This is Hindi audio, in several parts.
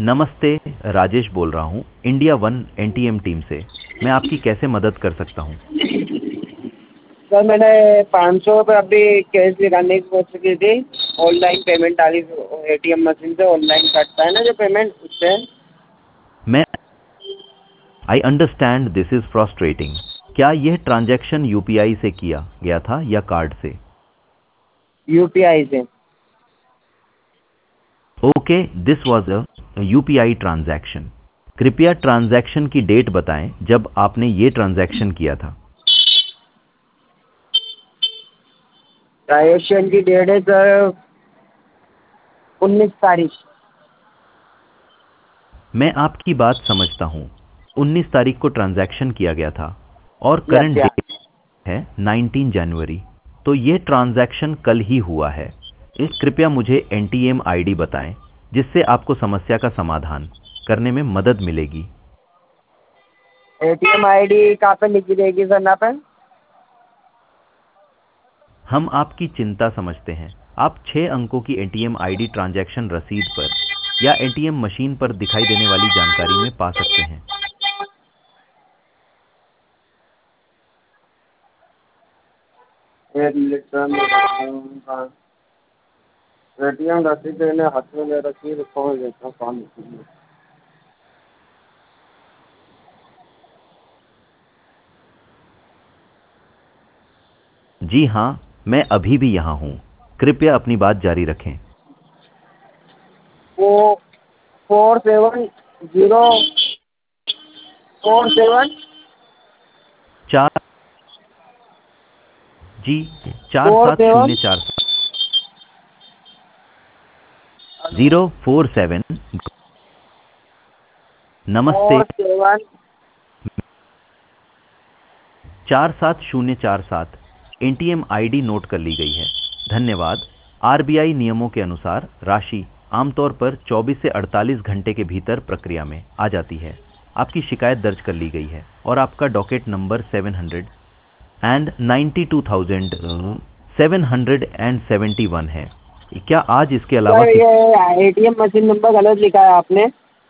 नमस्ते, राजेश बोल रहा हूँ इंडिया वन एनटीएम टीम से। मैं आपकी कैसे मदद कर सकता हूँ? सर मैंने 500 रुपये अभी कैश निकालने की कोशिश की थी। ऑनलाइन पेमेंट डाली एटीएम मशीन से ऑनलाइन कटता है ना जो पेमेंट उससे। मैं I understand this is frustrating. क्या यह ट्रांजैक्शन यूपीआई से किया गया था या कार्ड से? यूपीआई से। Okay, this was a UPI transaction. कृपया ट्रांजैक्शन की डेट बताएं जब आपने ये ट्रांजैक्शन किया था। ट्रांजेक्शन की डेट है सर 19 तारीख। मैं आपकी बात समझता हूँ। 19 तारीख को ट्रांजैक्शन किया गया था और यस करंट या। डेट है 19 जनवरी। तो ये ट्रांजैक्शन कल ही हुआ है। इस कृपया मुझे एनटीएम आईडी बताएं जिससे आपको समस्या का समाधान करने में मदद मिलेगी। एटीएम आईडी कहाँ पे लिखी रहेगी सर ना पे? हम आपकी चिंता समझते हैं। आप 6 अंकों की एटीएम आईडी ट्रांजैक्शन रसीद पर या एटीएम मशीन पर दिखाई देने वाली जानकारी में पा सकते हैं। एक मिनट सर, एटीएम रसीद मैंने हाथ में ले रखी है, खोल देता हूँ काम के। जी हाँ, मैं अभी भी यहाँ हूँ। कृपया अपनी बात जारी रखें। वो 470447 चार जी, चार फोर सात सेवन शून्य चार 047। नमस्ते, 47। 47047 एटीएम आईडी नोट कर ली गई है। धन्यवाद। आरबीआई नियमों के अनुसार राशि आमतौर पर 24 से 48 घंटे के भीतर प्रक्रिया में आ जाती है। आपकी शिकायत दर्ज कर ली गई है और आपका डॉकेट नंबर 792,771 है। क्या आज इसके अलावा सर ये एटीएम मशीन नंबर गलत लिखा है आपने।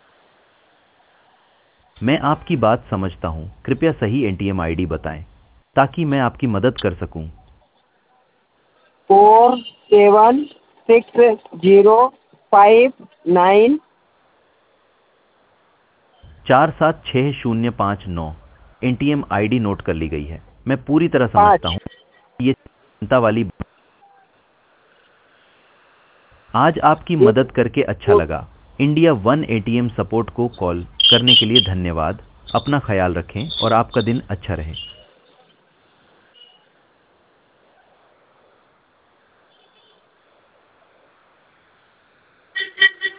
मैं आपकी बात समझता हूँ। कृपया सही एटीएम आईडी बताएं ताकि मैं आपकी मदद कर सकूं। 476059। 476059 एटीएम आईडी नोट कर ली गई है। मैं पूरी तरह समझता 5। हूँ। ये चिंता वाली आज आपकी मदद करके अच्छा लगा। इंडिया वन एटीएम सपोर्ट को कॉल करने के लिए धन्यवाद। अपना ख्याल रखें और आपका दिन अच्छा रहे।